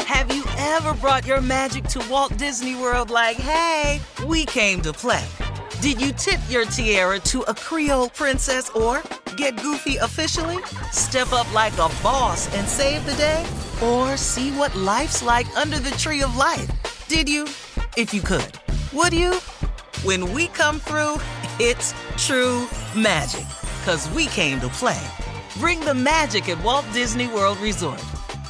Have you ever brought your magic to Walt Disney World like, hey, we came to play? Did you tip your tiara to a Creole princess or get goofy officially? Step up like a boss and save the day? Or see what life's like under the tree of life? Did you? If you could. Would you? When we come through, it's true magic. 'Cause we came to play. Bring the magic at Walt Disney World Resort.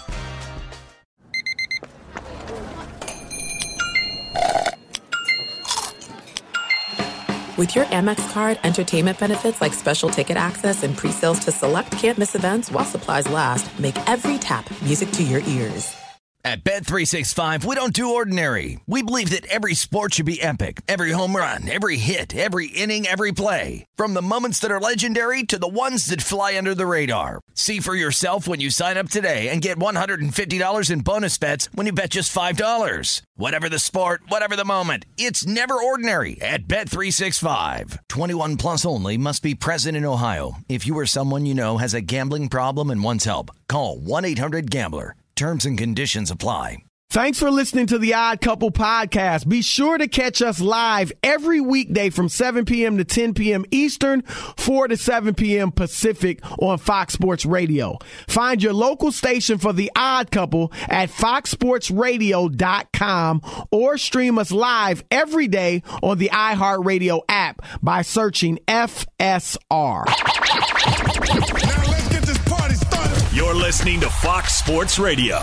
With your Amex card, entertainment benefits like special ticket access and pre-sales to select can't-miss events while supplies last make every tap music to your ears. At Bet365, we don't do ordinary. We believe that every sport should be epic. Every home run, every hit, every inning, every play. From the moments that are legendary to the ones that fly under the radar. See for yourself when you sign up today and get $150 in bonus bets when you bet just $5. Whatever the sport, whatever the moment, it's never ordinary at Bet365. 21 plus only. Must be present in Ohio. If you or someone you know has a gambling problem and wants help, call 1-800-GAMBLER. Terms and conditions apply. Thanks for listening to the Odd Couple podcast. Be sure to catch us live every weekday from 7 p.m. to 10 p.m. Eastern, 4 to 7 p.m. Pacific on Fox Sports Radio. Find your local station for the Odd Couple at foxsportsradio.com or stream us live every day on the iHeartRadio app by searching FSR. Now let's get this party started. You're listening to Fox Sports Radio.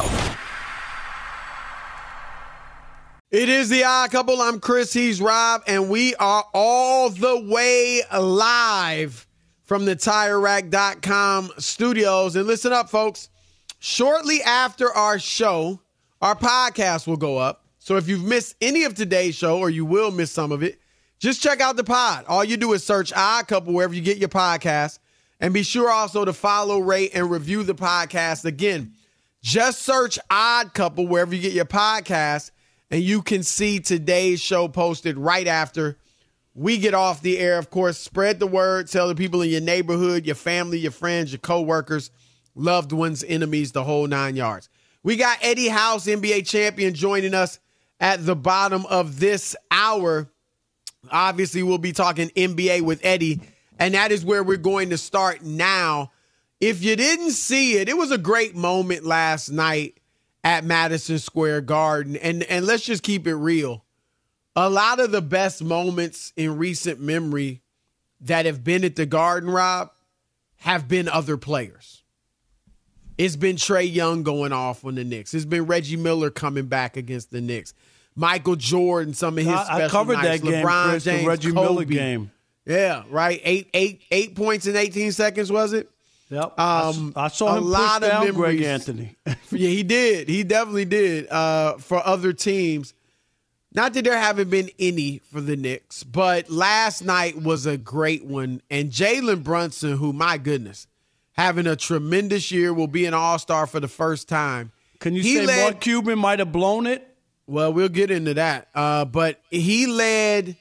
It is the Odd Couple. I'm Chris. He's Rob. And we are all the way live from the TireRack.com studios. And listen up, folks. Shortly after our show, our podcast will go up. So if you've missed any of today's show, or you will miss some of it, just check out the pod. All you do is search Odd Couple wherever you get your podcast. And be sure also to follow, rate, and review the podcast. Again, just search Odd Couple wherever you get your podcast, and you can see today's show posted right after we get off the air. Of course, spread the word. Tell the people in your neighborhood, your family, your friends, your coworkers, loved ones, enemies, the whole 9 yards. We got Eddie House, NBA champion, joining us at the bottom of this hour. Obviously, we'll be talking NBA with Eddie, and that is where we're going to start now. If you didn't see it, it was a great moment last night at Madison Square Garden. And let's just keep it real. A lot of the best moments in recent memory that have been at the Garden, Rob, have been other players. It's been Trae Young going off on the Knicks. It's been Reggie Miller coming back against the Knicks. Michael Jordan, some of his special I covered nights. that game, LeBron Chris, James, the Reggie Kobe. Miller game. Yeah, right. Eight points in 18 seconds, was it? Yep. I saw him push down Greg Anthony. Yeah, he did. He definitely did for other teams. Not that there haven't been any for the Knicks, but last night was a great one. And Jalen Brunson, who, my goodness, having a tremendous year, will be an all-star for the first time. Can you say Mark Cuban might have blown it? Well, we'll get into that. But he led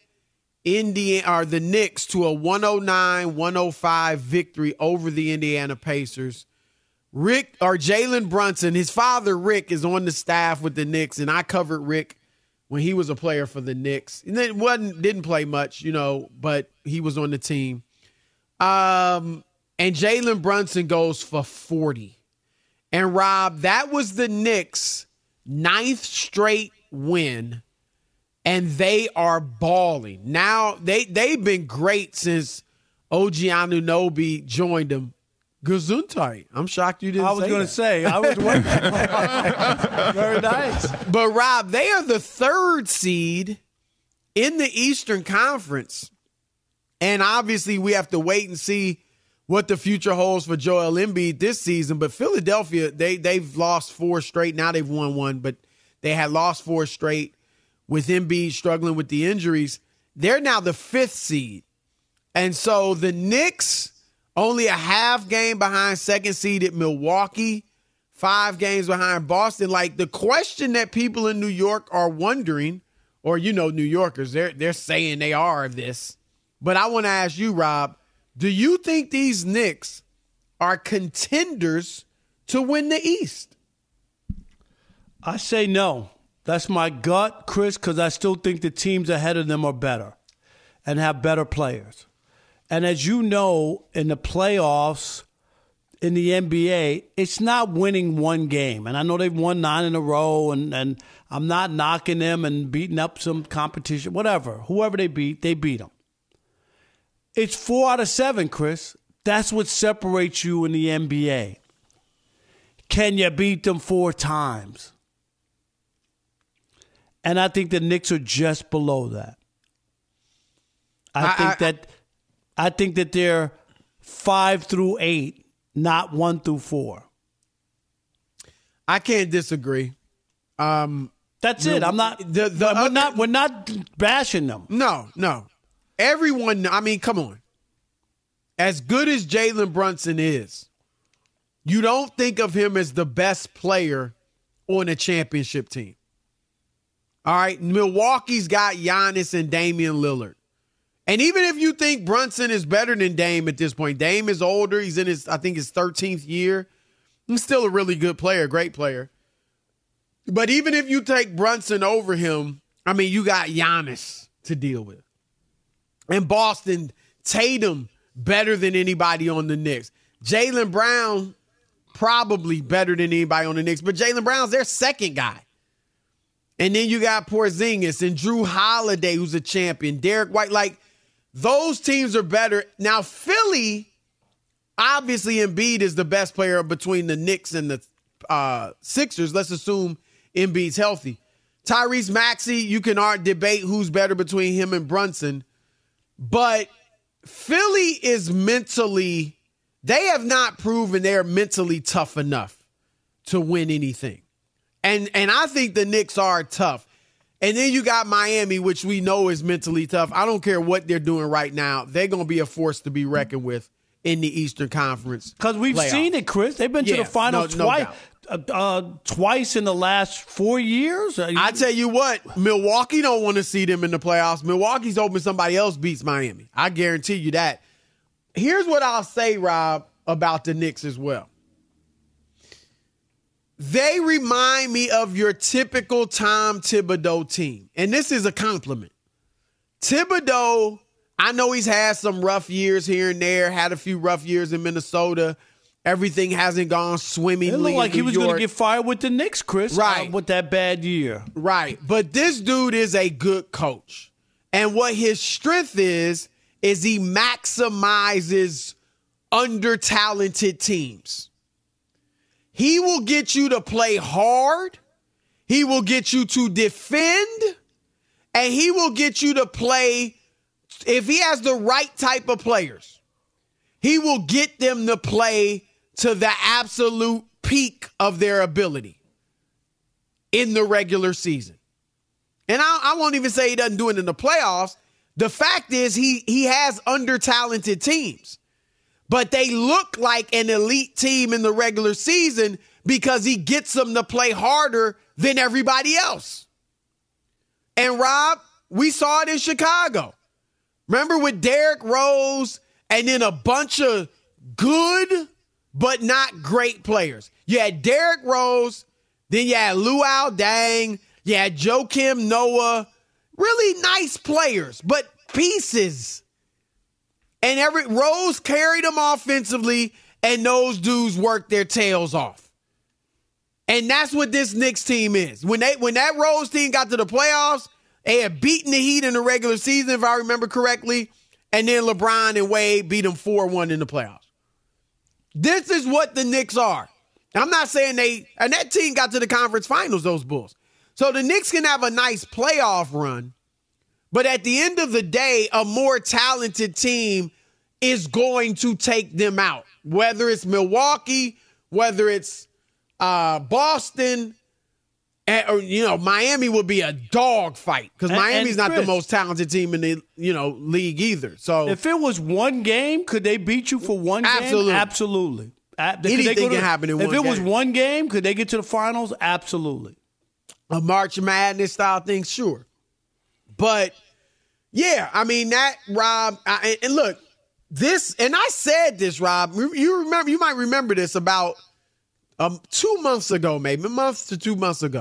the Knicks to a 109-105 victory over the Indiana Pacers. Jalen Brunson, his father Rick, is on the staff with the Knicks, and I covered Rick when he was a player for the Knicks. And then didn't play much, but he was on the team. And Jalen Brunson goes for 40. And Rob, that was the Knicks' 9th straight win. And they are balling. Now, they've been great since OG Anunoby joined them. Gesundheit. I'm shocked you didn't say that. I was going to say. I was waiting. Very nice. But, Rob, they are the 3rd seed in the Eastern Conference. And obviously, we have to wait and see what the future holds for Joel Embiid this season. But Philadelphia, they've lost 4 straight. Now they've won 1, but they had lost 4 straight. With Embiid struggling with the injuries, they're now the 5th seed. And so the Knicks only a half game behind 2nd seeded Milwaukee, 5 games behind Boston. Like, the question that people in New York are wondering, or New Yorkers, they're saying they are of this. But I want to ask you, Rob, do you think these Knicks are contenders to win the East? I say no. That's my gut, Chris, because I still think the teams ahead of them are better and have better players. And as you know, in the playoffs, in the NBA, it's not winning one game. And I know they've won 9 in a row, and I'm not knocking them and beating up some competition, whatever. Whoever they beat them. It's 4 out of 7, Chris. That's what separates you in the NBA. Can you beat them 4 times? And I think the Knicks are just below that. I think that they're 5 through 8, not 1 through 4. I can't disagree. That's it. I'm not. We're not bashing them. No. Everyone. I mean, come on. As good as Jalen Brunson is, you don't think of him as the best player on a championship team. All right, Milwaukee's got Giannis and Damian Lillard. And even if you think Brunson is better than Dame at this point, Dame is older. He's in his 13th year. He's still a really good player, great player. But even if you take Brunson over him, I mean, you got Giannis to deal with. And Boston, Tatum, better than anybody on the Knicks. Jaylen Brown, probably better than anybody on the Knicks. But Jaylen Brown's their second guy. And then you got Porzingis and Drew Holiday, who's a champion. Derek White. Like, those teams are better. Now, Philly, obviously Embiid is the best player between the Knicks and the Sixers. Let's assume Embiid's healthy. Tyrese Maxey, you can debate who's better between him and Brunson. But Philly is mentally, they have not proven they're mentally tough enough to win anything. And I think the Knicks are tough. And then you got Miami, which we know is mentally tough. I don't care what they're doing right now. They're going to be a force to be reckoned with in the Eastern Conference. Because we've seen it, Chris. They've been to the finals twice in the last 4 years. I tell you what, Milwaukee don't want to see them in the playoffs. Milwaukee's hoping somebody else beats Miami. I guarantee you that. Here's what I'll say, Rob, about the Knicks as well. They remind me of your typical Tom Thibodeau team. And this is a compliment. Thibodeau, I know he's had some rough years here and there, had a few rough years in Minnesota. Everything hasn't gone swimmingly. It looked like he was going to get fired with the Knicks, Chris, right? With that bad year. Right. But this dude is a good coach. And what his strength is he maximizes under-talented teams. He will get you to play hard. He will get you to defend. And he will get you to play, if he has the right type of players, he will get them to play to the absolute peak of their ability in the regular season. And I won't even say he doesn't do it in the playoffs. The fact is he has under-talented teams. But they look like an elite team in the regular season because he gets them to play harder than everybody else. And Rob, we saw it in Chicago. Remember with Derrick Rose and then a bunch of good but not great players. You had Derrick Rose, then you had Luol Deng, you had Joakim Noah. Really nice players, but pieces. And Rose carried them offensively, and those dudes worked their tails off. And that's what this Knicks team is. When that Rose team got to the playoffs, they had beaten the Heat in the regular season, if I remember correctly, and then LeBron and Wade beat them 4-1 in the playoffs. This is what the Knicks are. I'm not saying and that team got to the conference finals, those Bulls. So the Knicks can have a nice playoff run, but at the end of the day, a more talented team is going to take them out. Whether it's Milwaukee, whether it's Boston, or Miami will be a dog fight because Miami's not the most talented team in the league either. So if it was one game, could they beat you for one game? Absolutely. Anything can happen in one game. If it was one game, could they get to the finals? Absolutely. A March Madness style thing, sure. But yeah, I mean that, Rob. And look, this, and I said this, Rob. You might remember this about 2 months ago, maybe a month to 2 months ago.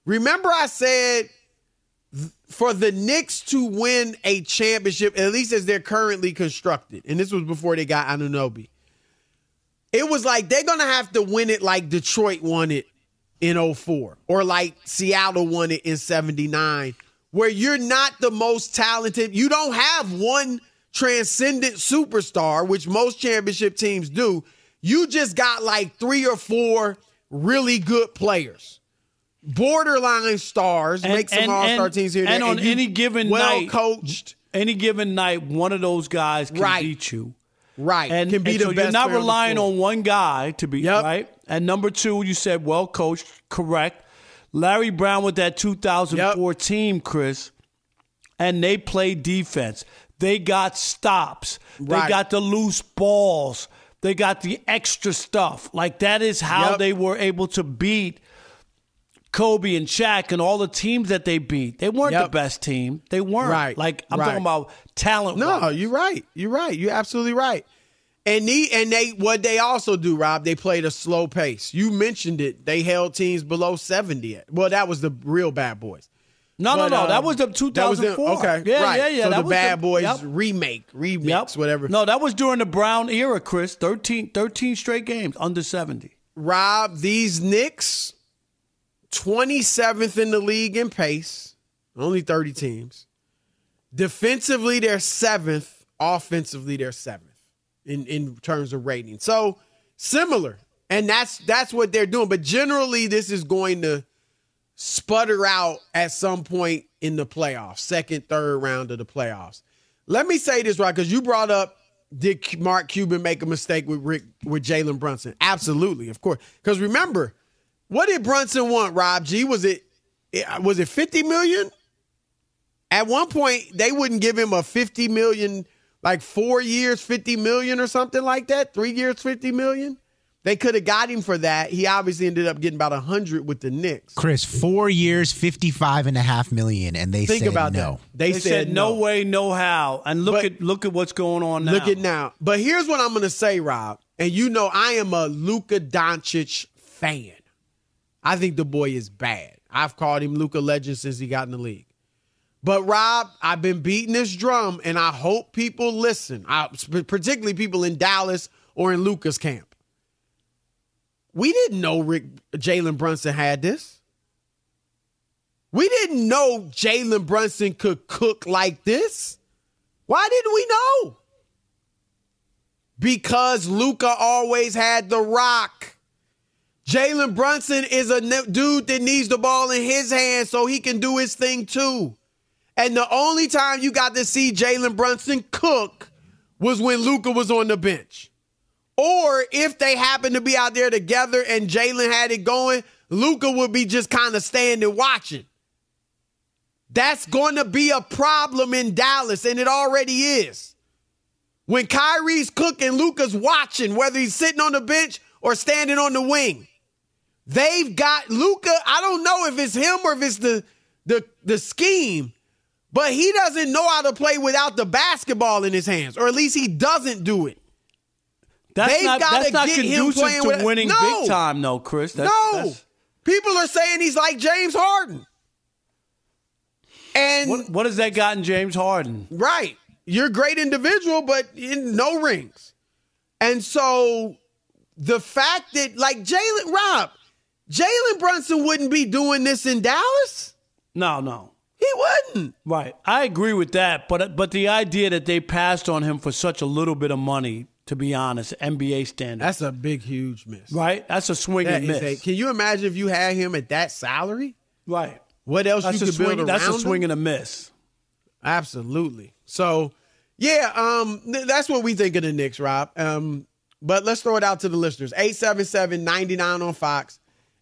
Remember I said for the Knicks to win a championship, at least as they're currently constructed, and this was before they got Anunoby, it was like they're going to have to win it like Detroit won it in 2004 or like Seattle won it in 79, where you're not the most talented. You don't have one transcendent superstar, which most championship teams do. You just got like 3 or 4 really good players. Borderline stars, make some all-star teams here. And on any given night, coached. Any given night, one of those guys can beat you. Right. And can be the so best. You're not relying on one guy to be right. And number 2, you said well coached, correct. Larry Brown with that 2004 team, Chris, and they played defense. They got stops. They got the loose balls. They got the extra stuff. Like that is how they were able to beat Kobe and Shaq and all the teams that they beat. They weren't the best team. They weren't. Right. Like I'm talking about talent. No, you're right. You're right. You're absolutely right. And they what they also do, Rob, they played a slow pace. You mentioned it. They held teams below 70. Well, that was the real Bad Boys. No. That was the 2004. Okay. Yeah, right. yeah. So that the Bad Boys yep. remix, whatever. No, that was during the Brown era, Chris. 13 straight games under 70. Rob, these Knicks, 27th in the league in pace, only 30 teams. Defensively, they're 7th. Offensively, they're 7th in terms of rating. So similar, and that's what they're doing. But generally, this is going to sputter out at some point in the playoffs, second, third round of the playoffs. Let me say this, right, because you brought up, did Mark Cuban make a mistake with Jalen Brunson? Absolutely, of course. Because remember, what did Brunson want, Rob G? Was it $50 million? At one point, they wouldn't give him a $50 million, like 4 years, $50 million or something like that. 3 years, $50 million. They could have got him for that. He obviously ended up getting about 100 with the Knicks. Chris, 4 years, $55.5 million, and they Think said about no. That. They said no way, no how. And look at what's going on now. Look at now. But here's what I'm going to say, Rob. And you know I am a Luka Doncic fan. I think the boy is bad. I've called him Luka Legend since he got in the league. But, Rob, I've been beating this drum, and I hope people listen, particularly people in Dallas or in Luka's camp. We didn't know Jalen Brunson had this. We didn't know Jalen Brunson could cook like this. Why didn't we know? Because Luka always had the rock. Jalen Brunson is a dude that needs the ball in his hands so he can do his thing too. And the only time you got to see Jalen Brunson cook was when Luka was on the bench. Or if they happened to be out there together and Jalen had it going, Luka would be just kind of standing watching. That's going to be a problem in Dallas, and it already is. When Kyrie's cooking, Luka's watching, whether he's sitting on the bench or standing on the wing. They've got Luka. I don't know if it's him or if it's the scheme, but he doesn't know how to play without the basketball in his hands, or at least he doesn't do it. That's not conducive to winning big time, though, Chris. People are saying he's like James Harden. And what has that gotten James Harden? Right. You're a great individual, but no rings. And so the fact that, like Jalen Brunson wouldn't be doing this in Dallas? No. He wouldn't. Right. I agree with that. But the idea that they passed on him for such a little bit of money, to be honest, NBA standard. That's a big, huge miss. Right? That's a swing and miss. Can you imagine if you had him at that salary? Right. What else you could build around him? That's a swing and a miss. Absolutely. So, yeah, that's what we think of the Knicks, Rob. But let's throw it out to the listeners. 877-99 on Fox,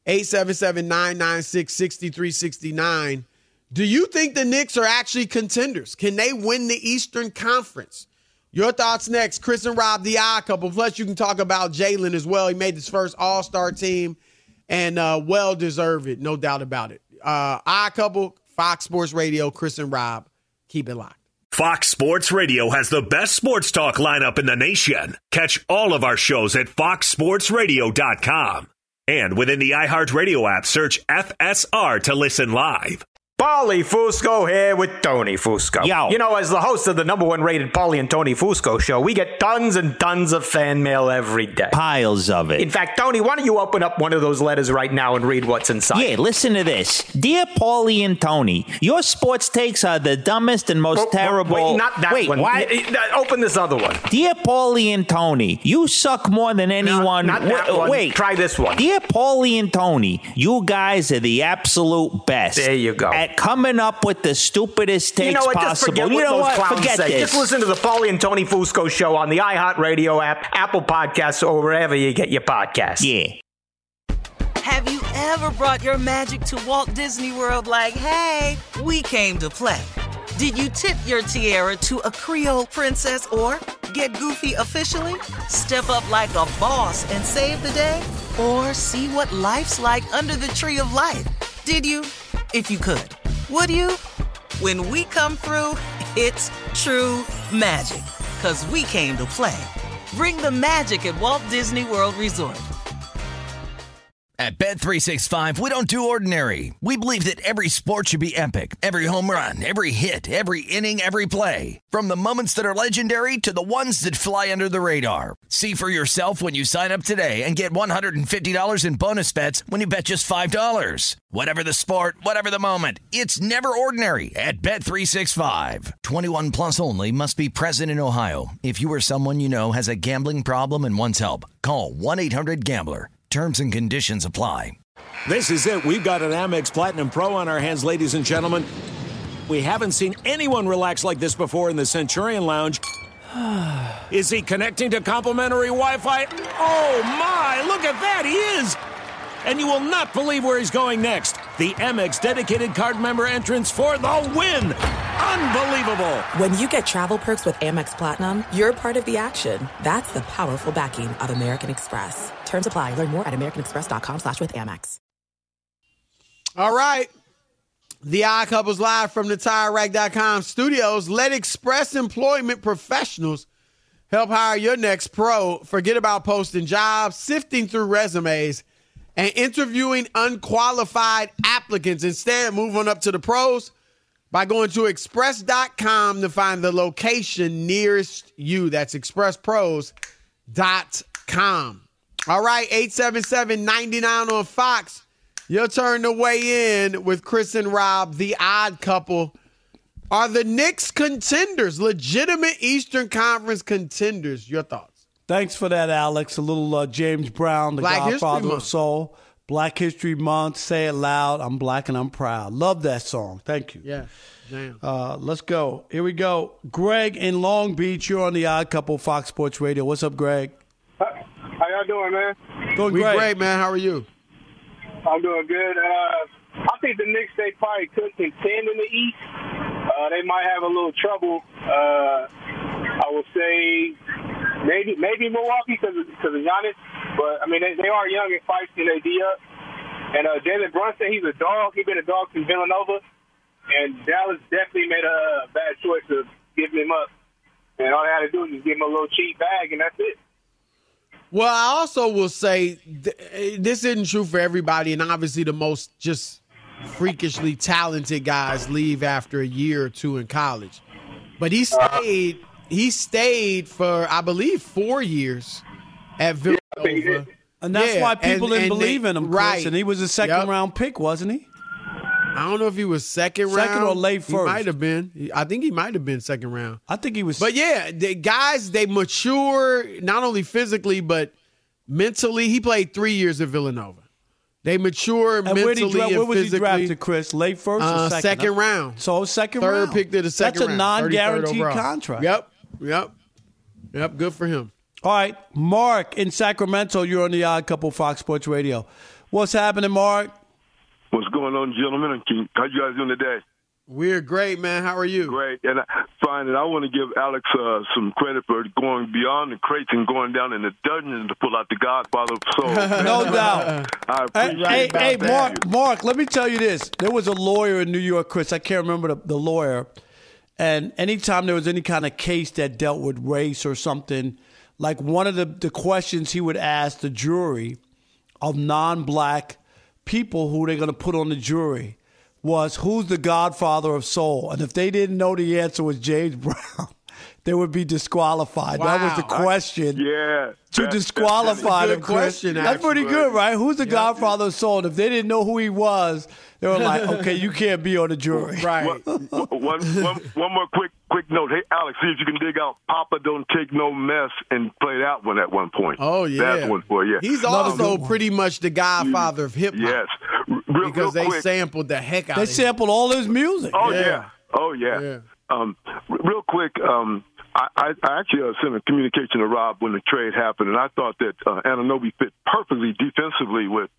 877-996-6369. Do you think the Knicks are actually contenders? Can they win the Eastern Conference? Your thoughts next. Chris and Rob, the Odd Couple. Plus, you can talk about Jalen as well. He made his first All-Star team and well-deserved it, no doubt about it. Odd Couple, Fox Sports Radio, Chris and Rob. Keep it locked. Fox Sports Radio has the best sports talk lineup in the nation. Catch all of our shows at foxsportsradio.com. And within the iHeartRadio app, search FSR to listen live. Paulie Fusco here with Tony Fusco. Yo. You know, as the host of the #1 rated Paulie and Tony Fusco show, we get tons and tons of fan mail every day. Piles of it. In fact, Tony, why don't you open up one of those letters right now and read what's inside? Yeah, listen to this. Dear Paulie and Tony, your sports takes are the dumbest and most terrible... Wait, not that one. What? Open this other one. Dear Paulie and Tony, you suck more than anyone... Not that one. Wait. Try this one. Dear Paulie and Tony, you guys are the absolute best. There you go. At coming up with the stupidest takes possible. Just forget what those clowns say. Just listen to the Paulie and Tony Fusco show on the iHeartRadio app, Apple Podcasts, or wherever you get your podcasts. Yeah. Have you ever brought your magic to Walt Disney World like, hey, we came to play? Did you tip your tiara to a Creole princess or get goofy officially? Step up like a boss and save the day? Or see what life's like under the tree of life? Did you? If you could. Would you? When we come through, it's true magic. 'Cause we came to play. Bring the magic at Walt Disney World Resort. At Bet365, we don't do ordinary. We believe that every sport should be epic. Every home run, every hit, every inning, every play. From the moments that are legendary to the ones that fly under the radar. See for yourself when you sign up today and get $150 in bonus bets when you bet just $5. Whatever the sport, whatever the moment, it's never ordinary at Bet365. 21 plus only. Must be present in Ohio. If you or someone you know has a gambling problem and wants help, call 1-800-GAMBLER. Terms and conditions apply. This is it. We've got an Amex Platinum Pro on our hands, ladies and gentlemen. We haven't seen anyone relax like this before in the Centurion Lounge. Is he connecting to complimentary Wi-Fi? Oh, my. Look at that. He is. And you will not believe where he's going next. The Amex dedicated card member entrance for the win. Unbelievable. When you get travel perks with Amex Platinum, you're part of the action. That's the powerful backing of American Express. Terms apply. Learn more at americanexpress.com/withAmex. All right. The Odd Couples live from the TireRack.com studios. Let Express Employment Professionals help hire your next pro. Forget about posting jobs, sifting through resumes, and interviewing unqualified applicants. Instead, move on up to the pros by going to express.com to find the location nearest you. That's expresspros.com. All right, 877-99 on Fox. Your turn to weigh in with Chris and Rob, the Odd Couple. Are the Knicks contenders, legitimate Eastern Conference contenders? Your thoughts? Thanks for that, Alex. A little James Brown, the Black Godfather of Soul. Black History Month. Say it loud. I'm black and I'm proud. Love that song. Thank you. Yeah. Damn. Let's go. Here we go. Greg in Long Beach. You're on the Odd Couple, Fox Sports Radio. What's up, Greg? How y'all doing, man? Doing great. great, man. How are you? I'm doing good. I think the Knicks, they probably could contend in the East. They might have a little trouble. I would say maybe Milwaukee because of Giannis. But, I mean, they are young and feisty in their D-up. And Jalen Brunson, he's a dog. He's been a dog since Villanova. And Dallas definitely made a bad choice of giving him up. And all they had to do was just give him a little cheap bag, and that's it. Well, I also will say this isn't true for everybody, and obviously the most just freakishly talented guys leave after a year or two in college. But he stayed for, I believe, 4 years at Villanova. And that's why people didn't believe in him, Chris. Right. And he was a second-round pick, wasn't he? I don't know if he was second or late first. He might have been. I think he might have been second round. I think he was. But yeah, the guys, they mature not only physically but mentally. He played 3 years at Villanova. They mature mentally and physically. Where was he drafted, Chris? Late first or second? Second round. So second Third round. Third pick to the second round. That's a non-guaranteed contract. Yep. Good for him. All right, Mark in Sacramento. You're on the Odd Couple, Fox Sports Radio. What's happening, Mark? What's going on, gentlemen? How you guys doing today? We're great, man. How are you? Great. And fine. And I want to give Alex some credit for going beyond the crates and going down in the dungeons to pull out the Godfather of Soul. No doubt. I appreciate Hey, Mark, let me tell you this. There was a lawyer in New York, Chris. I can't remember the lawyer. And anytime there was any kind of case that dealt with race or something, like one of the questions he would ask the jury of non-black people who they're going to put on the jury was who's the godfather of soul. And if they didn't know the answer was James Brown, they would be disqualified. Wow. That was the question. To disqualify them, Chris. That's pretty good, right? Who's the godfather of soul? And if they didn't know who he was, they were like, okay, you can't be on the jury. Right. One more quick note. Hey, Alex, see if you can dig out Papa Don't Take No Mess and play that one at one point. Oh, yeah. That's one for you. He's also pretty much the godfather of hip-hop. Yes. Because they sampled the heck out of it. They sampled all his music. Oh, yeah. Real quick, I actually sent a communication to Rob when the trade happened, and I thought that Anunoby fit perfectly defensively with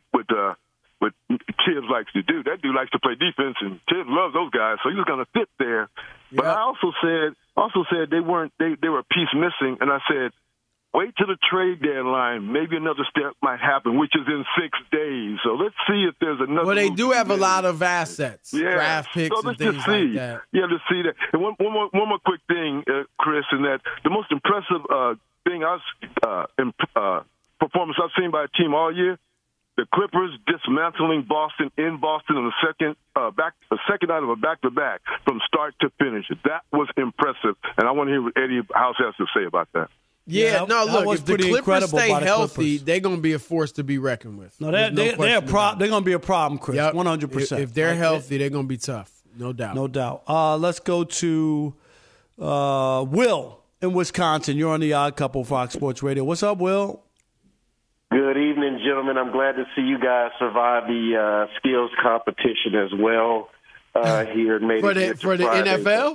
Tibbs likes to do. That dude likes to play defense, and Tibbs loves those guys, so he was going to fit there. But I also said they were a piece missing, and I said, wait till the trade deadline. Maybe another step might happen, which is in 6 days. So let's see if there's another. Well, they do have a lot of assets, draft picks, so and things like that. Yeah, to see that. And one more quick thing, Chris, and that the most impressive thing performance I've seen by a team all year. The Clippers dismantling Boston in Boston in the second night of a back-to-back from start to finish. That was impressive, and I want to hear what Eddie House has to say about that. Yeah, no, look, if the Clippers stay healthy, they're going to be a force to be reckoned with. No, they're going to be a problem, Chris, 100%. If they're healthy, they're going to be tough, no doubt. No doubt. Let's go to Will in Wisconsin. You're on the Odd Couple, Fox Sports Radio. What's up, Will? Good evening, gentlemen. I'm glad to see you guys survive the skills competition as well here. For the NFL?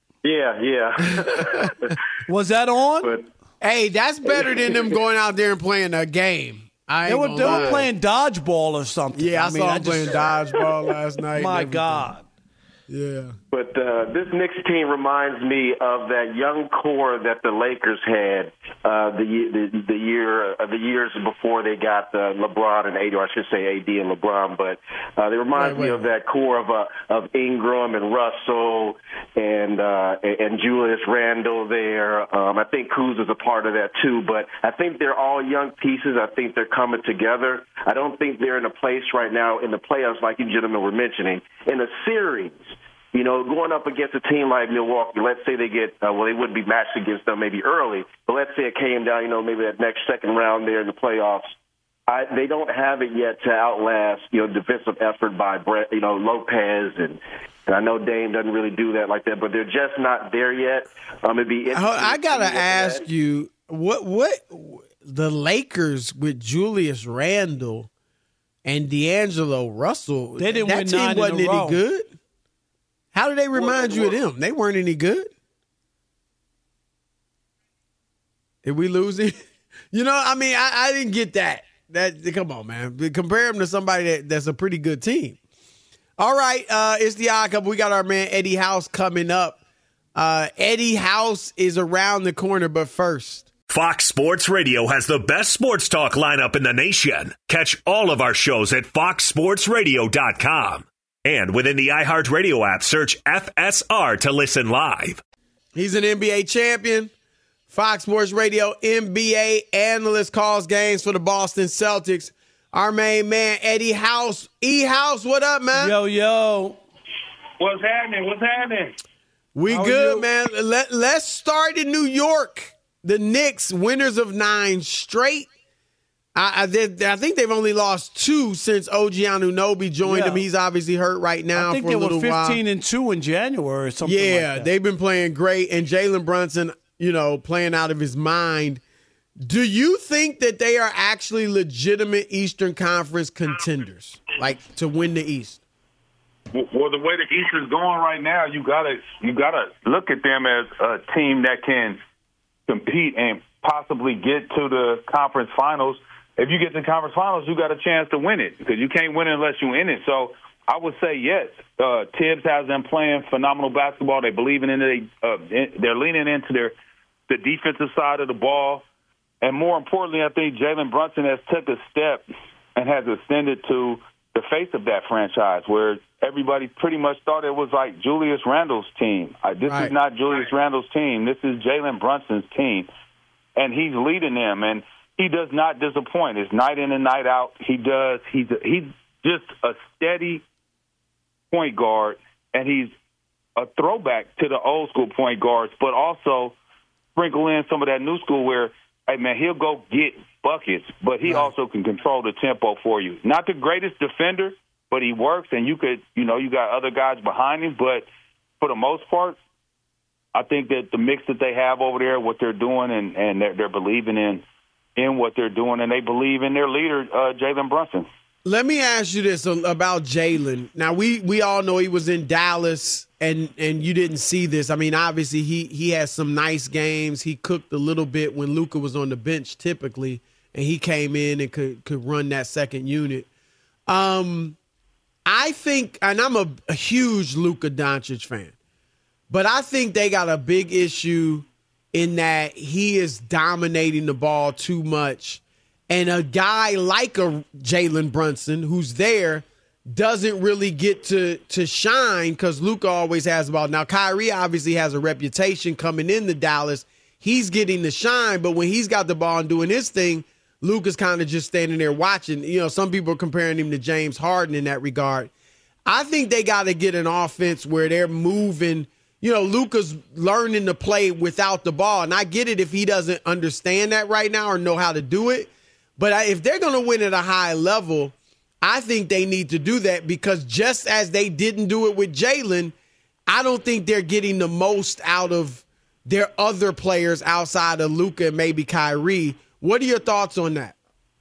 Yeah. Was that on? Hey, that's better than them going out there and playing a game. They were playing dodgeball or something. Yeah, I saw them playing dodgeball last night. My God. Yeah. But this Knicks team reminds me of that young core that the Lakers had the years before they got LeBron and AD, or I should say AD and LeBron. But they remind me of that core of Ingram and Russell and Julius Randle there. I think Kuz is a part of that too. But I think they're all young pieces. I think they're coming together. I don't think they're in a place right now in the playoffs, like you gentlemen were mentioning, in a series. You know, going up against a team like Milwaukee, let's say they get, they wouldn't be matched against them maybe early, but let's say it came down, maybe that next second round there in the playoffs. They don't have it yet to outlast, defensive effort by Brett, Lopez, and I know Dame doesn't really do that like that, but they're just not there yet. It'd be I gotta ask you, what the Lakers with Julius Randle and D'Angelo Russell? They didn't that win team 9 wasn't in a row. any good. How do they remind you of them? They weren't any good. Did we lose it? I didn't get that. Come on, man. Compare them to somebody that's a pretty good team. All right, it's the Odd Couple. We got our man Eddie House coming up. Eddie House is around the corner, but first. Fox Sports Radio has the best sports talk lineup in the nation. Catch all of our shows at foxsportsradio.com. And within the iHeartRadio app, search FSR to listen live. He's an NBA champion. Fox Sports Radio NBA analyst, calls games for the Boston Celtics. Our main man, Eddie House. E-House, what up, man? Yo. What's happening? We How good, man. Let's start in New York. The Knicks, winners of 9 straight. I think they've only lost 2 since OG Anunoby joined them. He's obviously hurt right now. I think for a little while. they were 15-2 in January or something like that. Yeah, they've been playing great. And Jalen Brunson, playing out of his mind. Do you think that they are actually legitimate Eastern Conference contenders, like to win the East? Well, the way the East is going right now, you gotta look at them as a team that can compete and possibly get to the conference finals. If you get to the conference finals, you got a chance to win it because you can't win it unless you in it. So I would say yes. Tibbs has them playing phenomenal basketball. They believe in it. They're leaning into the defensive side of the ball. And more importantly, I think Jalen Brunson has took a step and has ascended to the face of that franchise where everybody pretty much thought it was like Julius Randle's team. This is not Julius Randle's team. This is Jalen Brunson's team. And he's leading them. And he does not disappoint. It's night in and night out. He's just a steady point guard, and he's a throwback to the old school point guards, but also sprinkle in some of that new school where, hey, man, he'll go get buckets, but he also can control the tempo for you. Not the greatest defender, but he works, and you got other guys behind him. But for the most part, I think that the mix that they have over there, what they're doing, and they're believing in what they're doing, and they believe in their leader, Jalen Brunson. Let me ask you this about Jalen. Now, we all know he was in Dallas, and you didn't see this. I mean, obviously, he had some nice games. He cooked a little bit when Luka was on the bench typically, and he came in and could run that second unit. I think, and I'm a huge Luka Doncic fan, but I think they got a big issue in that he is dominating the ball too much. And a guy like a Jalen Brunson who's there doesn't really get to shine because Luka always has the ball. Now, Kyrie obviously has a reputation coming into Dallas. He's getting the shine, but when he's got the ball and doing his thing, Luka's kind of just standing there watching. You know, some people are comparing him to James Harden in that regard. I think they got to get an offense where they're moving. You know, Luka's learning to play without the ball. And I get it if he doesn't understand that right now or know how to do it. But if they're going to win at a high level, I think they need to do that because just as they didn't do it with Jalen, I don't think they're getting the most out of their other players outside of Luka and maybe Kyrie. What are your thoughts on that?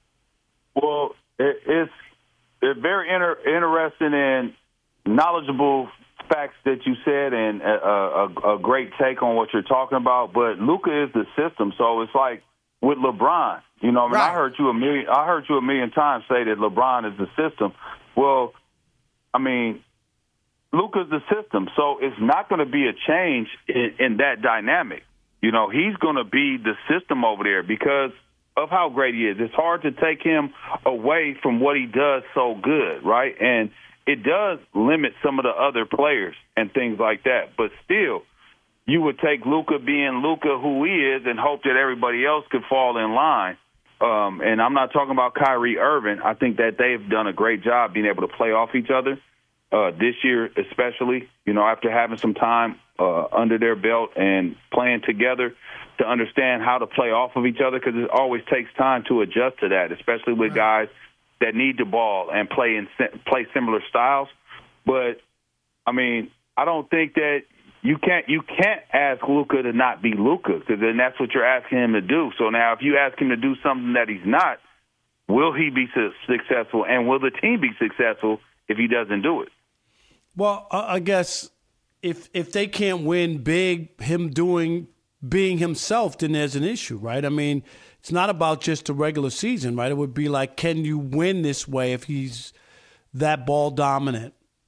Well, it's very interesting and knowledgeable facts that you said and a great take on what you're talking about. But Luka is the system, so it's like with LeBron. You know, I mean, right. I heard you a million times say that LeBron is the system. Well, I mean, Luka's the system, so it's not going to be a change in that dynamic. You know, he's going to be the system over there because of how great he is. It's hard to take him away from what he does so good, right? And it does limit some of the other players and things like that. But still, you would take Luka being Luka who he is and hope that everybody else could fall in line. And I'm not talking about Kyrie Irving. I think that they've done a great job being able to play off each other this year, especially, you know, after having some time under their belt and playing together to understand how to play off of each other because it always takes time to adjust to that, especially with guys that need the ball and play similar styles. But, I mean, I don't think that you can't ask Luka to not be Luka because then that's what you're asking him to do. So now if you ask him to do something that he's not, will he be successful and will the team be successful if he doesn't do it? Well, I guess if they can't win big, him being himself, then there's an issue, right? I mean, it's not about just the regular season, right? It would be like, can you win this way if he's that ball dominant?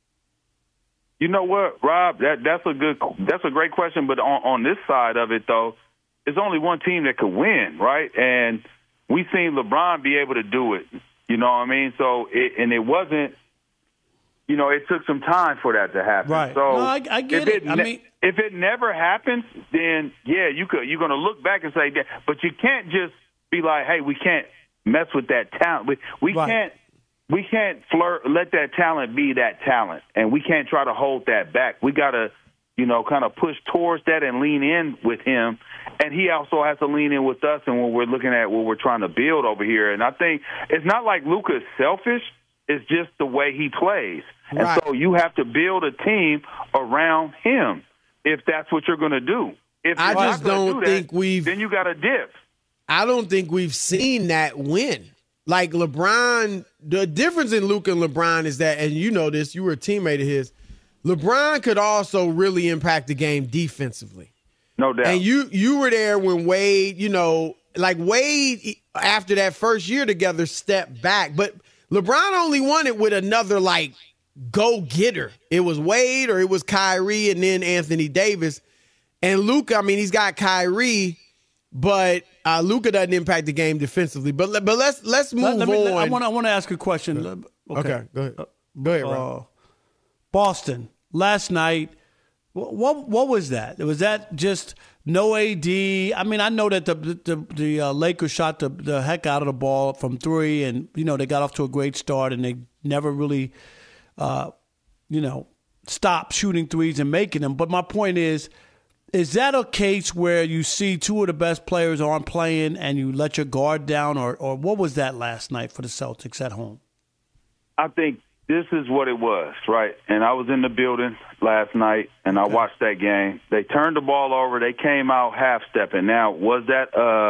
You know what, Rob? That's a great question. But on this side of it, though, there's only one team that could win, right? And we've seen LeBron be able to do it. You know what I mean? So it wasn't. You know, it took some time for that to happen. Right. So no, I get it. If it never happens, then yeah, you're going to look back and say that. But you can't just be like, hey, we can't mess with that talent. We can't. We can't let that talent be that talent, and we can't try to hold that back. We got to, you know, kind of push towards that and lean in with him, and he also has to lean in with us and when we're looking at what we're trying to build over here. And I think it's not like Luka is selfish. It's just the way he plays. Right. And so you have to build a team around him if that's what you're going to do. If I just don't think then you got to dip. I don't think we've seen that win. Like LeBron, the difference in Luka and LeBron is that, and you know this, you were a teammate of his, LeBron could also really impact the game defensively. No doubt. And you were there when Wade, you know, like Wade, after that first year together, stepped back. But LeBron only won it with another, like, go-getter. It was Wade or it was Kyrie and then Anthony Davis. And Luka, I mean, he's got Kyrie, but Luka doesn't impact the game defensively. But let's move on. I want to ask a question. Okay, go ahead. Go ahead, Rob. Boston last night. What was that? Was that just No AD. I mean, I know that the Lakers shot the heck out of the ball from three, and they got off to a great start, and they never really, stopped shooting threes and making them. But my point is that a case where you see two of the best players aren't playing and you let your guard down, or what was that last night for the Celtics at home? I think this is what it was, right? And I was in the building last night, and I watched that game. They turned the ball over. They came out half-stepping. Now, was that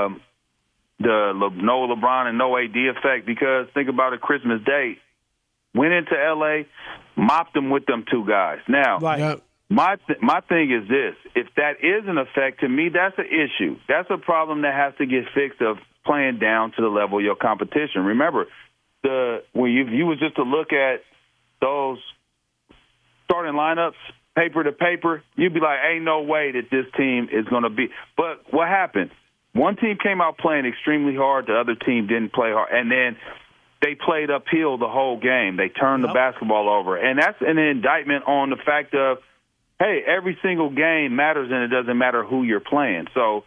no LeBron and no AD effect? Because think about it, Christmas Day, went into L.A., mopped them with them two guys. Now, my thing is this. If that is an effect, to me, that's an issue. That's a problem that has to get fixed of playing down to the level of your competition. Remember, when you was just to look at those starting lineups, paper to paper, you'd be like, ain't no way that this team is going to be. But what happened? One team came out playing extremely hard. The other team didn't play hard. And then they played uphill the whole game. They turned the basketball over. And that's an indictment on the fact of, hey, every single game matters, and it doesn't matter who you're playing. So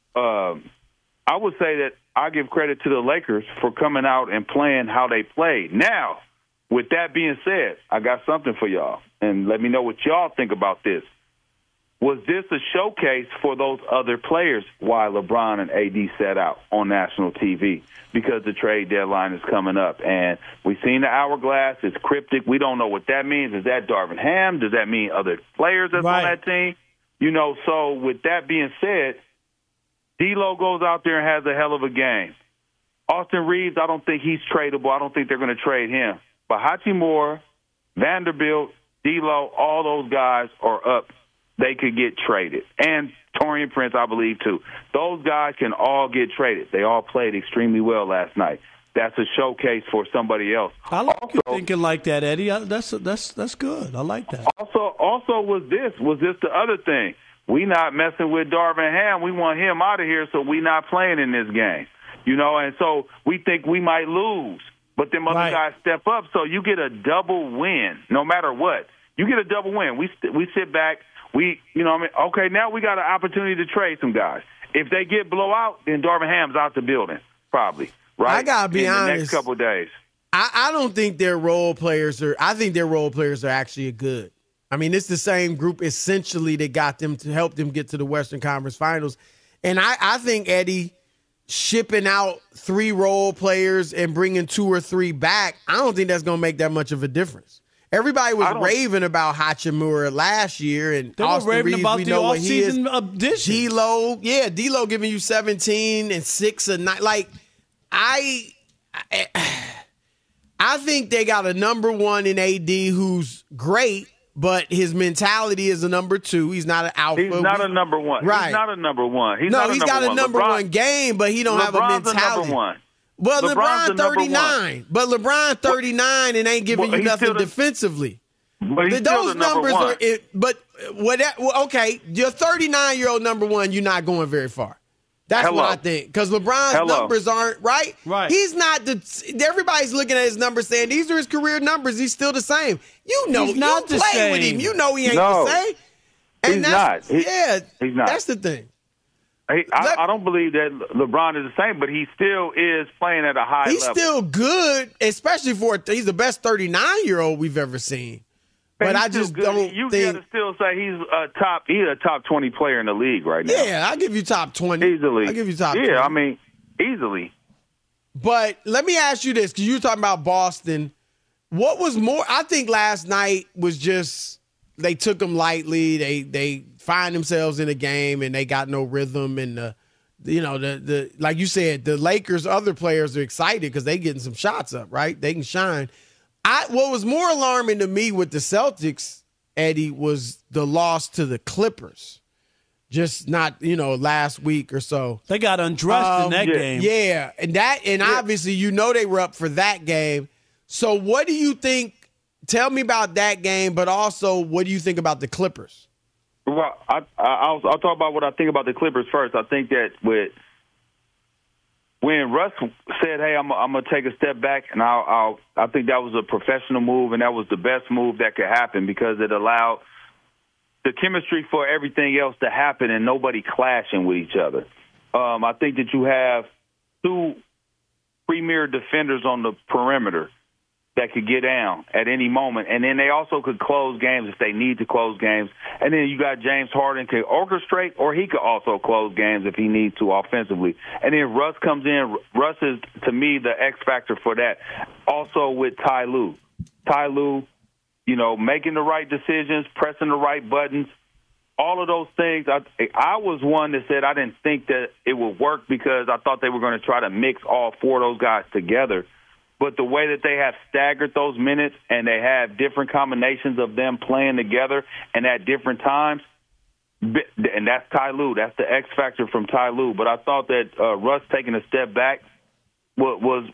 I would say that I give credit to the Lakers for coming out and playing how they played. Now, with that being said, I got something for y'all, and let me know what y'all think about this. Was this a showcase for those other players why LeBron and AD sat out on national TV? Because the trade deadline is coming up, and we've seen the hourglass. It's cryptic. We don't know what that means. Is that Darvin Ham? Does that mean other players that's on that team? So with that being said, D'Lo goes out there and has a hell of a game. Austin Reeves, I don't think he's tradable. I don't think they're going to trade him. But Hachimura, Vanderbilt, D'Lo, all those guys are up. They could get traded. And Taurean Prince, I believe, too. Those guys can all get traded. They all played extremely well last night. That's a showcase for somebody else. I like you thinking like that, Eddie. That's good. I like that. Also, was this the other thing? We not messing with Darvin Ham. We want him out of here, so we not playing in this game. And so we think we might lose. But them other guys step up, so you get a double win no matter what. You get a double win. We sit back. Okay, now we got an opportunity to trade some guys. If they get blowout, then Darvin Ham's out the building, probably. Right? I gotta be honest. In the next couple of days. I don't think their role players are. I think their role players are actually good. I mean, it's the same group essentially that got them to help them get to the Western Conference Finals, and I think Eddie shipping out 3 role players and bringing 2 or 3 back, I don't think that's going to make that much of a difference. Everybody was raving about Hachimura last year, and they Austin were raving Reeves, about we the know what he is. Addition. D'Lo giving you 17 and 6 a night. Like, I think they got a number one in AD who's great, but his mentality is a number 2. He's not an alpha. He's not a number one. Right. He's not a number one. He's got a number one game, but he don't have a mentality. Number one. Well, LeBron 39, but LeBron 39 and ain't giving you nothing defensively. But those numbers are. Okay, your 39-year-old number one, you're not going very far. That's what I think, because LeBron's numbers aren't right. Right. He's not everybody's looking at his numbers saying these are his career numbers. He's still the same. He's not the same. With him. You know he ain't the same. And he's not. He's not. That's the thing. I don't believe that LeBron is the same, but he still is playing at a high level. He's still good, especially he's the best 39-year-old we've ever seen. But I just don't think you got to still say he's a top 20 player in the league right now. Yeah, I'll give you top 20 easily. I'll give you top 20. Yeah, I mean easily. But let me ask you this, because you were talking about Boston. What was more? I think last night was just they took them lightly. They find themselves in a game and they got no rhythm. And the like you said, the Lakers, other players are excited because they getting some shots up, right? They can shine. What was more alarming to me with the Celtics, Eddie, was the loss to the Clippers. Just not, last week or so. They got undressed in that game. Yeah, and obviously they were up for that game. So what do you think? Tell me about that game, but also what do you think about the Clippers? Well, I'll talk about what I think about the Clippers first. I think that when Russ said, "Hey, I'm gonna take a step back," and I think that was a professional move, and that was the best move that could happen because it allowed the chemistry for everything else to happen and nobody clashing with each other. I think that you have two premier defenders on the perimeter that could get down at any moment. And then they also could close games if they need to close games. And then you got James Harden can orchestrate, or he could also close games if he needs to offensively. And then Russ comes in. Russ is, to me, the X factor for that. Also with Ty Lue. Ty Lue, making the right decisions, pressing the right buttons, all of those things. I was one that said I didn't think that it would work because I thought they were going to try to mix all four of those guys together. But the way that they have staggered those minutes and they have different combinations of them playing together and at different times, and that's Ty Lue. That's the X factor from Ty Lue. But I thought that Russ taking a step back was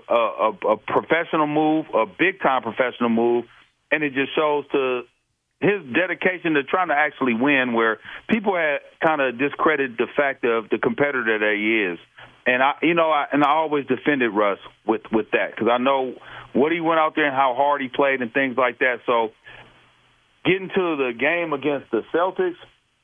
a professional move, a big-time professional move, and it just shows to his dedication to trying to actually win, where people had kind of discredited the fact of the competitor that he is. And I always defended Russ with that because I know what he went out there and how hard he played and things like that. So getting to the game against the Celtics,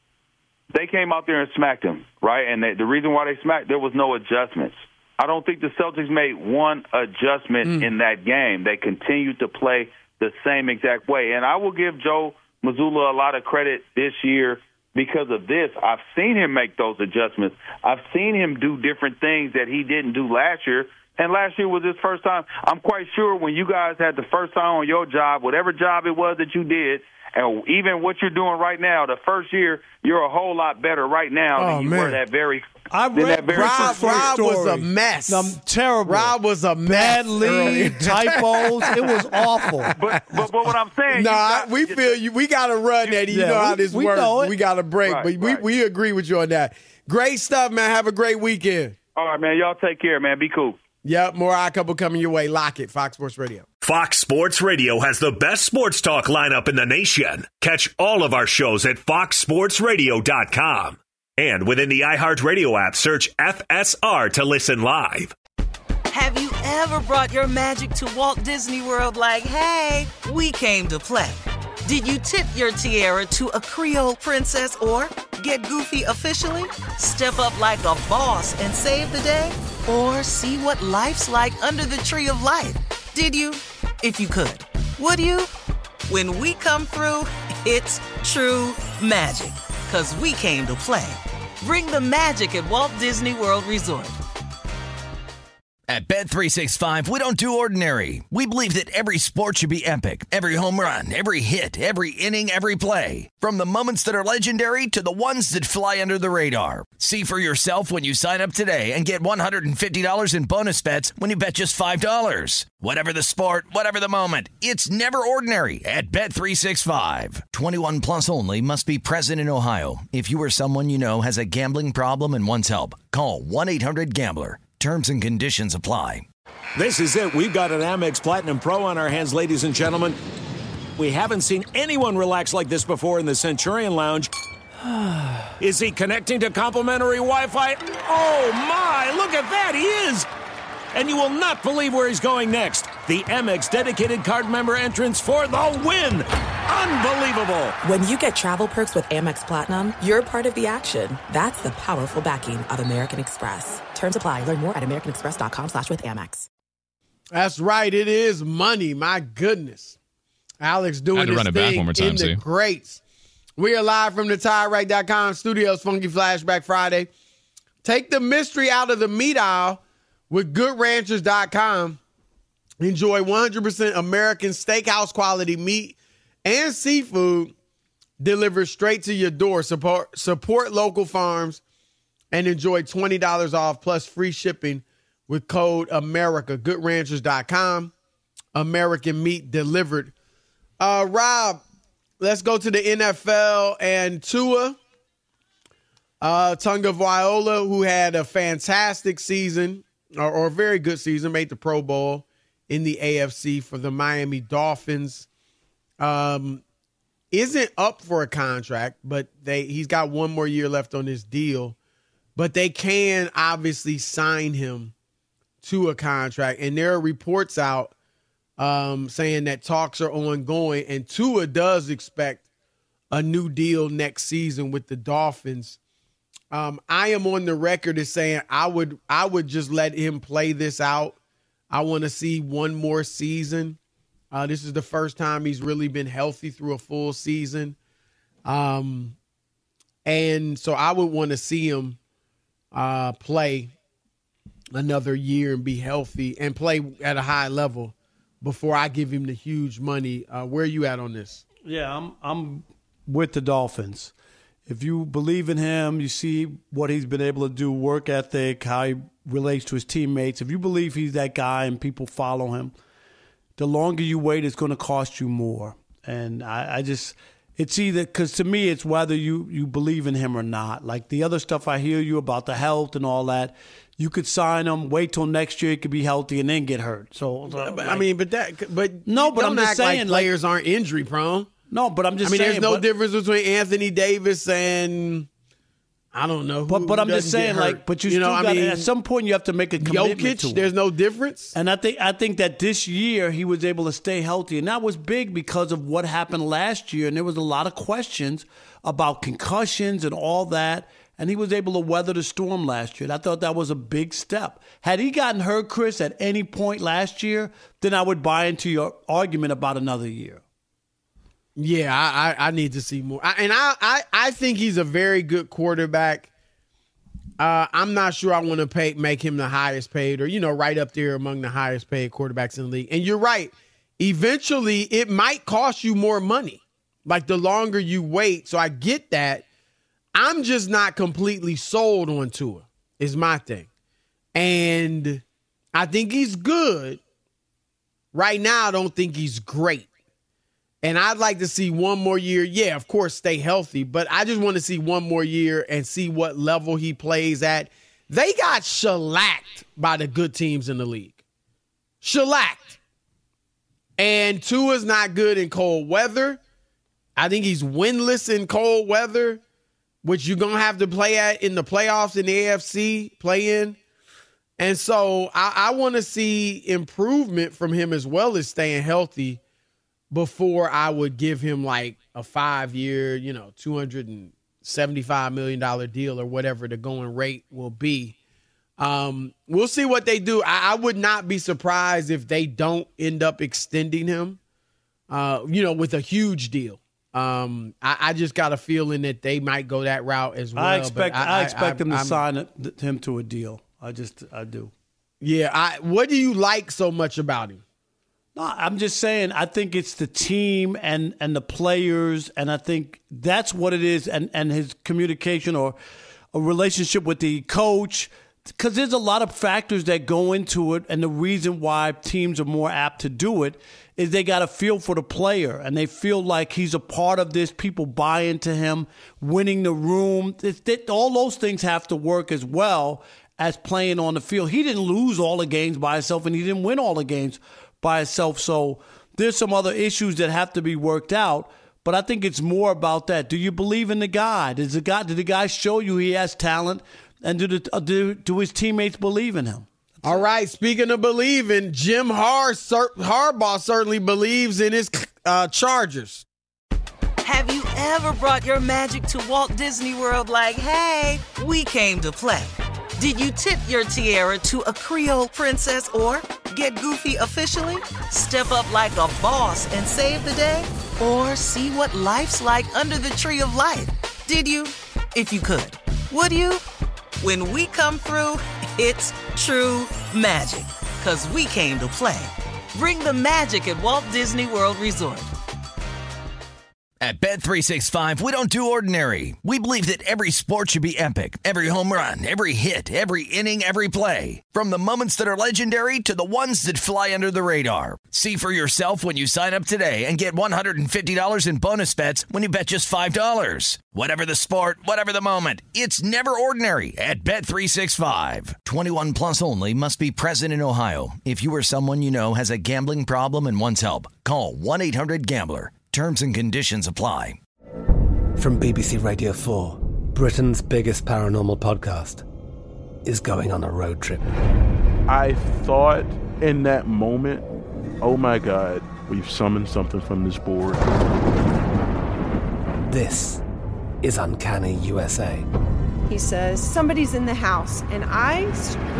they came out there and smacked him, right? And the reason why they smacked, there was no adjustments. I don't think the Celtics made one adjustment in that game. They continued to play the same exact way. And I will give Joe Mazzulla a lot of credit this year because of this. I've seen him make those adjustments. I've seen him do different things that he didn't do last year, and last year was his first time. I'm quite sure when you guys had the first time on your job, whatever job it was that you did, and even what you're doing right now, the first year, you're a whole lot better right now than you were that very I read Rob was a mess. Terrible. Rob was a mess. Bad lead, typos. It was awful. But what I'm saying, we feel you. We got to run, Eddie. You know how this works. We got to break, but we agree with you on that. Great stuff, man. Have a great weekend. All right, man. Y'all take care, man. Be cool. Yep, more Odd Couple coming your way. Lock it, Fox Sports Radio. Fox Sports Radio has the best sports talk lineup in the nation. Catch all of our shows at foxsportsradio.com. And within the iHeartRadio app, search FSR to listen live. Have you ever brought your magic to Walt Disney World like, hey, we came to play? Did you tip your tiara to a Creole princess or get goofy officially? Step up like a boss and save the day? Or see what life's like under the tree of life? Did you? If you could. Would you? When we come through, it's true magic. 'Cause we came to play. Bring the magic at Walt Disney World Resort. At Bet365, we don't do ordinary. We believe that every sport should be epic. Every home run, every hit, every inning, every play. From the moments that are legendary to the ones that fly under the radar. See for yourself when you sign up today and get $150 in bonus bets when you bet just $5. Whatever the sport, whatever the moment, it's never ordinary at Bet365. 21 plus only. Must be present in Ohio. If you or someone you know has a gambling problem and wants help, call 1-800-GAMBLER. Terms and conditions apply. This is it. We've got an Amex Platinum Pro on our hands, ladies and gentlemen. We haven't seen anyone relax like this before in the Centurion Lounge. Is he connecting to complimentary Wi-Fi? Oh, my. Look at that. He is. And you will not believe where he's going next. The Amex dedicated card member entrance for the win. Unbelievable. When you get travel perks with Amex Platinum, you're part of the action. That's the powerful backing of American Express. Terms apply. Learn more at americanexpress.com/withAmex. That's right. It is money. My goodness. Alex doing this thing in the greats. We are live from the TireRack.com studios. Funky Flashback Friday. Take the mystery out of the meat aisle with GoodRanchers.com. Enjoy 100% American steakhouse quality meat and seafood delivered straight to your door. Support local farms and enjoy $20 off plus free shipping with code America. GoodRanchers.com. American meat delivered. Rob, let's go to the NFL and Tua Tagovailoa, who had a fantastic season or a very good season, made the Pro Bowl in the AFC for the Miami Dolphins. Isn't up for a contract, but he's got one more year left on his deal. But they can obviously sign him to a contract. And there are reports out saying that talks are ongoing. And Tua does expect a new deal next season with the Dolphins. I am on the record as saying I would just let him play this out. I want to see one more season. This is the first time he's really been healthy through a full season. And so I would want to see him play another year and be healthy and play at a high level before I give him the huge money. Where are you at on this? Yeah, I'm with the Dolphins. If you believe in him, you see what he's been able to do, work ethic, how he relates to his teammates. If you believe he's that guy and people follow him, the longer you wait, it's going to cost you more. And it's either, because to me, it's whether you believe in him or not. Like the other stuff I hear you about the health and all that, you could sign him, wait till next year he could be healthy, and then get hurt. So I'm just saying, like players aren't injury prone. No, but I'm just saying. There's no difference between Anthony Davis and I don't know. But I'm just saying, but you still got at some point you have to make a commitment Jokic, to him. There's no difference. And I think that this year he was able to stay healthy, and that was big because of what happened last year. And there was a lot of questions about concussions and all that. And he was able to weather the storm last year. And I thought that was a big step. Had he gotten hurt, Chris, at any point last year, then I would buy into your argument about another year. Yeah, I need to see more. I think he's a very good quarterback. I'm not sure I want to make him the highest paid or, right up there among the highest paid quarterbacks in the league. And you're right. Eventually, it might cost you more money, like the longer you wait. So I get that. I'm just not completely sold on Tua, is my thing. And I think he's good. Right now, I don't think he's great. And I'd like to see one more year. Yeah, of course, stay healthy. But I just want to see one more year and see what level he plays at. They got shellacked by the good teams in the league. Shellacked. And Tua's not good in cold weather. I think he's winless in cold weather, which you're going to have to play at in the playoffs in the AFC, play in. And so I want to see improvement from him as well as staying healthy before I would give him like a 5-year, $275 million deal or whatever the going rate will be. We'll see what they do. I would not be surprised if they don't end up extending him, with a huge deal. I just got a feeling that they might go that route as well. I expect them to sign him to a deal. I do. Yeah. What do you like so much about him? No, I'm just saying, I think it's the team and the players, and I think that's what it is, and his communication or a relationship with the coach, because there's a lot of factors that go into it, and the reason why teams are more apt to do it is they got a feel for the player, and they feel like he's a part of this. People buy into him, winning the room. All those things have to work as well as playing on the field. He didn't lose all the games by himself, and he didn't win all the games by itself. So there's some other issues that have to be worked out, but I think it's more about that. Do you believe in the guy? Did the guy show you he has talent, and do his teammates believe in him? All right, speaking of believing, Jim Harbaugh certainly believes in his Chargers. Have you ever brought your magic to Walt Disney World like, hey, we came to play? Did you tip your tiara to a Creole princess or get goofy officially? Step up like a boss and save the day? Or see what life's like under the tree of life? Did you? If you could. Would you? When we come through, it's true magic. 'Cause we came to play. Bring the magic at Walt Disney World Resort. At Bet365, we don't do ordinary. We believe that every sport should be epic. Every home run, every hit, every inning, every play. From the moments that are legendary to the ones that fly under the radar. See for yourself when you sign up today and get $150 in bonus bets when you bet just $5. Whatever the sport, whatever the moment, it's never ordinary at Bet365. 21 plus only. Must be present in Ohio. If you or someone you know has a gambling problem and wants help, call 1-800-GAMBLER. Terms and conditions apply. From BBC Radio 4, Britain's biggest paranormal podcast is going on a road trip. I thought in that moment, oh my God, we've summoned something from this board. This is Uncanny USA. He says, somebody's in the house, and I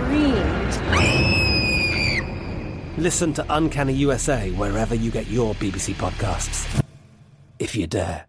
screamed. Listen to Uncanny USA wherever you get your BBC podcasts, if you dare.